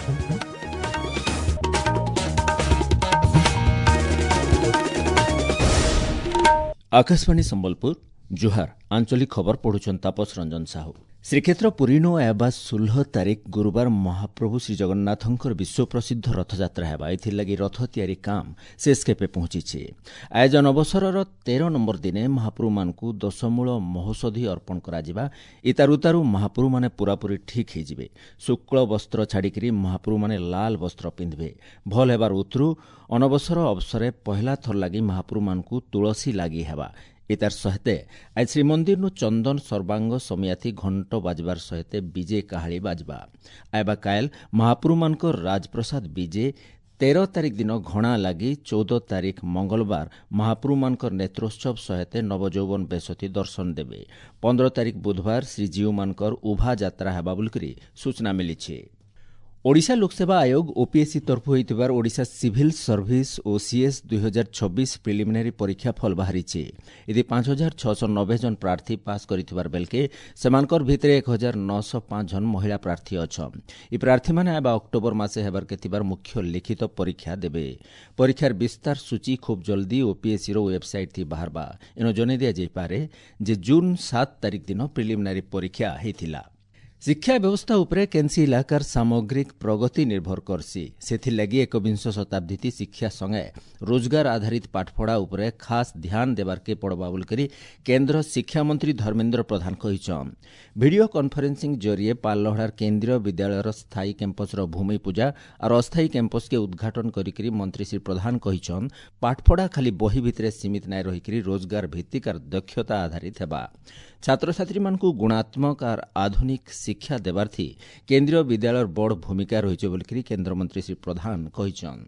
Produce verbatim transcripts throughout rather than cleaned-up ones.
आकाशवाणी संबलपुर जुहार आंचलिक खबर पढ़ुछन तापस रंजन साहू। श्रीक्षेत्र पुरीनो आयबा षोलह तारिख गुरुवार महाप्रभु श्री जगन्नाथंकर विश्व प्रसिद्ध रथयात्रा हेबा एथिलागि रथ तैयारी काम शेष केपे पहुंची। आयोजन अवसरर तेरह नंबर दिने महाप्रभु मानकु दशमूल महौषधि अर्पण कराजिबा। इतारु तारु महाप्रभु माने पूरापूरी ठीक होइजिबे। शुक्ल वस्त्र छाड़िकरी महाप्रभु माने लाल वस्त्र पिंधबे। भल हेबार उतरु अनवसर अवसरे पहला थर लागी महाप्रभु मानकु तुलसी लागी हेबा। इतार सहित आज श्रीमंदिर नु चंदन सर्वांग समियाथी घंट बाजबार सहित विजय काहाली बाजबा। आयबा कायल महाप्रभु मानकर राजप्रसाद विजय तेरह तारिख दिन घणा लगी चौदह तारिख मंगलवार महाप्रभु मानकर नेत्रोत्सव सहित नवजौवन बेसती दर्शन देवे। पंद्रह तारिख बुधवार श्रीजीव मानकर उभा यात्रा हेबा बोलिकरी सूचना मिली। ओडिशा लोकसेवा आयोग ओपीएससी तरफु होइतिबार ओडिशा सिविल सर्विस ओसीएस दुई हजार छब्बीस प्रिलिमिनारी परीक्षा फल बाहरी। यदि पांच हजार छःश नब्बे जन प्रार्थी पास करिथिबार बेलके सेमानकर भितरे एक हजार नौश पांच जन महिला प्रार्थी अछन। ई प्रार्थी माने आबा अक्टोबर मासे हेबार केतिबार मुख्य लिखित परीक्षा देबे। परीक्षार विस्तार सूची खूब जल्दी ओपीएससी रो वेबसाइट थी बाहरबा। एनो जने दिया जाई पारे जे जून सात तारिख दिन प्रिलिमिनारी परीक्षा हेतिला। शिक्षा व्यवस्था उपरे केनसी इलाकार सामग्रिक प्रगति निर्भर करसी। सेथिलागि एकविंश शताब्दी शिक्षा संगे रोजगार आधारित पाठपढ़ा उपरे खास ध्यान देबार के पड़बा बोलकरी केंद्र शिक्षा मंत्री धर्मेंद्र प्रधान कहिछन। वीडियो कॉन्फ्रेंसिंग जरिए पाललहड़ार केंद्रीय विद्यालयर स्थायी कैंपसर भूमि पूजा और अस्थायी कैंपस के उद्घाटन करिकरी मंत्री श्री प्रधान कहिछन पाठपढ़ा खाली बही भितरे सीमित नाय रहिकरी रोजगार भित्तिक और दक्षता आधारित हेबा। छात्र छात्री मानकु गुणात्मक और आधुनिक शिक्षा देबार थी केंद्रीय विद्यालय बड़ भूमिका रही बोलकरी केंद्रमंत्री श्री प्रधान कहिछन।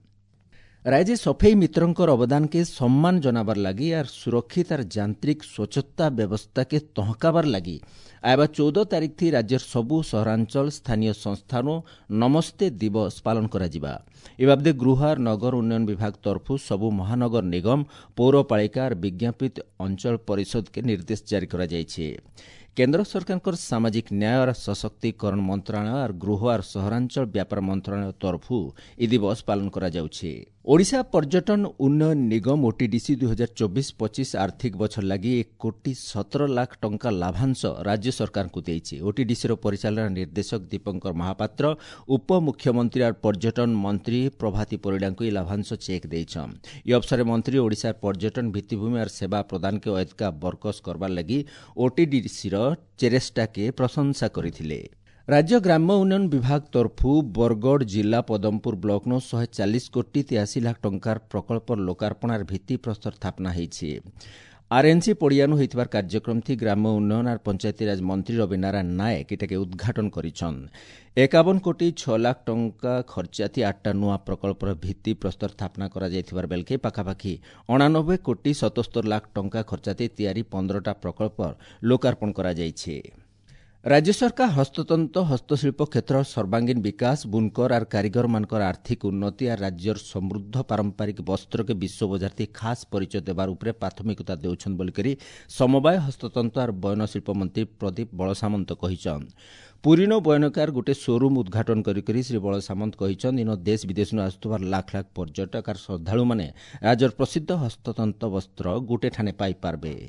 राज्य सफाई मित्रंकर अवदान के सम्मान जनाबार लगी और सुरक्षित और यांत्रिक स्वच्छता व्यवस्था के तहकाबार लगी आयबा चौदह तारिख थी राज्यर सबु सहरांचल स्थानीय संस्थानों नमस्ते दिवस पालन करा जिबा। ए बाबदे गृह और नगर उन्नयन विभाग तरफु सबु महानगर निगम पौरपालिका और विज्ञापित अंचल परिषद के निर्देश जारी करा जायछे। केंद्र सरकार सामाजिक न्याय और सशक्तिकरण मंत्रालय और गृह और सहरांचल व्यापार मंत्रालय तरफु ई दिवस पालन करा जाउछे। ओडिशा पर्यटन उन्नयन निगम ओटीडीसी दुई हजार चौबीस पच्चीस आर्थिक बछर लगी एक कोटी सतर लाख टंका लाभांश राज्य सरकार को देइछे। ओटीडीसी परिचालना निर्देशक दीपंकर महापात्र उप मुख्यमंत्री और पर्यटन मंत्री प्रभाती परिडा को लाभांश चेक देइछन। ई अवसर मंत्री ओडिशा पर्यटन भित्तिभूमि और सेवा प्रदान के अधिका बरकस करबार लगी ओटीडीसी चेरेस्टा के प्रशंसा करिथिले। राज्य ग्राम्य उन्नयन विभाग तरफु बरगढ़ जिला पदमपुर ब्लॉक नो शहे चालीस कोटी तिरासी लाख टंकार प्रकल्प लोकार्पण और भित्ति प्रस्तर स्थापना होइछे। आरएनसी पड़ियानु होइतबार कार्यक्रम थी ग्राम्य उन्नयन और पंचायती राज मंत्री रवि नारायण नायक इटाके उद्घाटन करिछन। एकावन कोटी छह लाख टंका खर्चाथी आठटा नुआ प्रकल्पर भित्ति प्रस्तर स्थापना करा जायथिबार बेलके पाखापाखि अणानबे कोटी सतहत्तर लाख टंका खर्चाथी तैयारी पंद्रहटा प्रकल्प लोकार्पण करा जायछे। राज्य सरकार हस्ततंत्र हस्तशिल्प क्षेत्र सर्वांगीन विकास बुनकर और कारीगर मानकर आर्थिक उन्नति और राज्यर समृद्ध पारंपरिक वस्त्र के विश्व बजार थी खास परिचय देवार उपरे प्राथमिकता देउछन बोलिकरी समवाय हस्ततंत्र और बयन शिल्प मंत्री प्रदीप बलसामंत कहिछन। पुरीनो बयनकार गोटे शोरूम उद्घाटन करी श्री बलसामंत कहिछन इन देश विदेश आसुथबार लाख लाख पर्यटक और श्रद्धालु माने राज्यर प्रसिद्ध हस्ततंत्र वस्त्र गोटे ठाने पाई पारबे।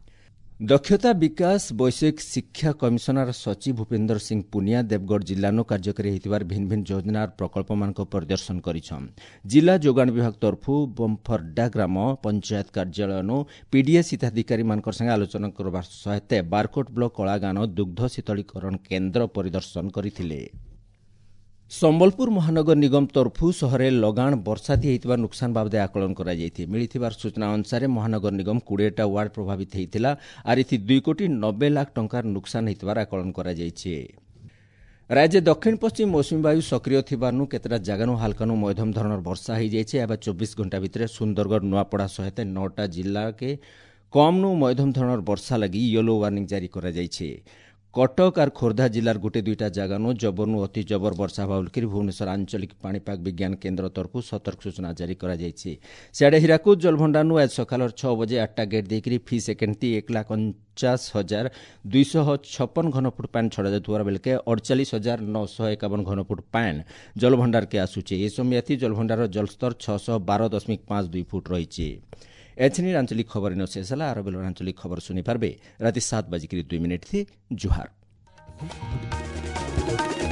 दक्षता विकास वैषयिक शिक्षा कमिशनर सचिव भूपेंद्र सिंह पुनिया देवगढ़ जिल्लानो कार्यकारी होइतिबार भिन्न भिन्न योजना और प्रकल्प मानक प्रदर्शन करिछन। जिला जोगाण विभाग तरफु बमफरडा ग्राम पंचायत कार्यालयनो पीडीएस हिताधिकारी मानकर संगे आलोचना करबार सहित बारकोट ब्लॉक कलागान दुग्ध शीतलीकरण केन्द्र परिदर्शन करिथिले। संबलपुर महानगर निगम तरफु सहरे लगाण वर्षाथी होइतिबा नुकसान बाबदे आकलन करा जायथि। मिलिथिबार सूचना अनुसार महानगर निगम बीसटा वार्ड प्रभावित होइतिला आर इथि दुई कोटी नब्बे लाख टंकार नुकसान होइतिबार आकलन करा जायछि। राज्य दक्षिण पश्चिम मौसुमी वायु सक्रिय थिबारनु केतरा जागानु हालकानु मध्यम धरणर वर्षा हो जायछि। एबा चौबीस घंटा भितरे सुंदरगढ़ नुआपड़ा सहित नौटा जिल्ला के कमनु मध्यम धरणर वर्षा लगी येलो वार्निंग जारी करा जायछि। कटक और खोर्धा जिलार गोटे दुईटा जगानु जबरनु अति जबर वर्षा हवा बोलिक भुवनेश्वर आंचलिक पाणीपाग विज्ञान केन्द्र तरफ सतर्क सूचना जारी कराଯାଇଛି। हीराकुद जलभंडार आज सकाल छह बजे आठटा गेट देकर फी सेकेंड एक लाख अणचाश हजार दुईश छप्पन घनफुट पान छड़ा जाऊर बेलके अड़चाश हजार नौश एकावन घनफुट पान जलभंडार के आसूचे। ए समय जलभंडार जलस्तर छःश बार दशमिक पांच दुई फुट रही। एथनी आंचलिक खबर इन शेष है। आर बेल आंचलिक खबर शुणी पार्बे राति सात बजिक दुई मिनिट थी। जुहार।